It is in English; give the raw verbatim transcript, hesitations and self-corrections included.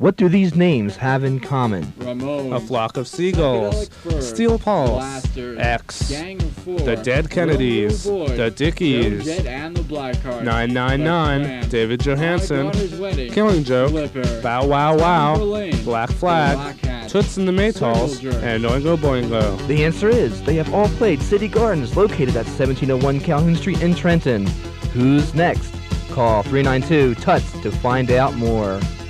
What do these names have in common? Ramon, A Flock of Seagulls, Steel Pulse, Blasters, X, Gang of Four, The Dead Kennedys, Romeo Boy, The Dickies, Joan Jett and the Blackhearts, nine nine nine, The Cramps, David My Johansen, Daughter's Wedding, Killing Joke, Flipper, Bow Wow Wow, Berlin, Black The Flag, Black Hats, Toots and the Maytals, Circle Jerks. and Oingo Boingo. The answer is they have all played City Gardens, located at seventeen oh one Calhoun Street in Trenton. Who's next? Call three nine two T U T S to find out more.